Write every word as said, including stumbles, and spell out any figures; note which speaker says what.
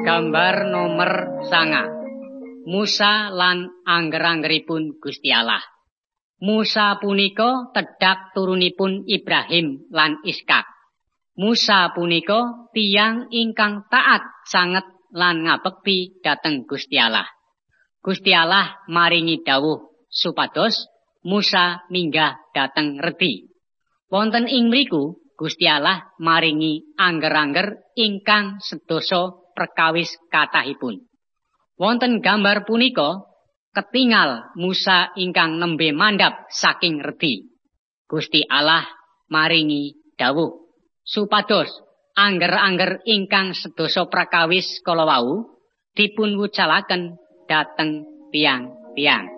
Speaker 1: Gambar nomer sanga. Musa lan angger-anggeripun Gusti Allah. Musa punika tedhak turunipun Ibrahim lan Iskak. Musa punika tiyang ingkang taat sanget lan ngabekti dhateng Gusti Allah. Gusti Allah maringi dawuh supados Musa minggah dhateng redi. Wonten ing mriku Gusti Allah maringi angger-angger ingkang sedasa perkawis kathahipun. Wonten gambar punika ketingal Musa ingkang nembe mandhap saking redi. Gusti Allah maringi dawuh supados angger-angger ingkang sedasa prakawis kala wau dipun wucalaken dhateng tiang-tiang.